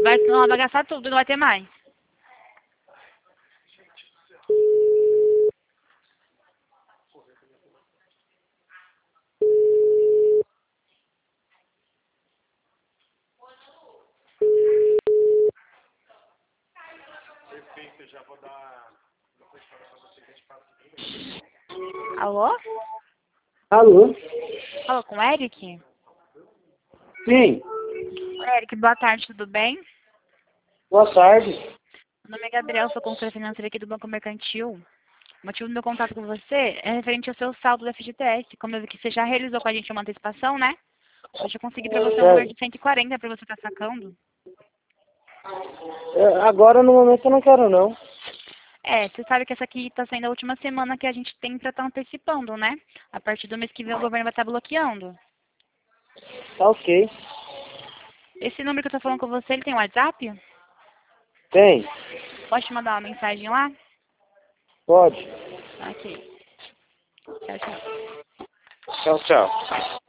vai gastar tudo, não vai ter mais. Perfeito, já vou dar depois para você que a gente passa o seguinte. Alô? Alô? Falou com o Eric? Sim, Eric, boa tarde, tudo bem? boa tarde. Meu nome é Gabriel, sou consultora financeira aqui do Banco Mercantil. O motivo do meu contato com você é referente ao seu saldo do FGTS. Como eu vi que você já realizou com a gente uma antecipação, né? Hoje eu consegui para você um valor de Certo. 140 para você estar sacando. Agora, no momento, eu não quero, não. Você sabe que essa aqui está sendo a última semana que a gente tem para estar antecipando, né? A partir do mês que vem o governo vai estar bloqueando. Tá ok. Esse número que eu estou falando com você, ele tem WhatsApp? Tem? Pode te mandar uma mensagem lá? Pode. Ok. Tchau, tchau. Tchau, tchau.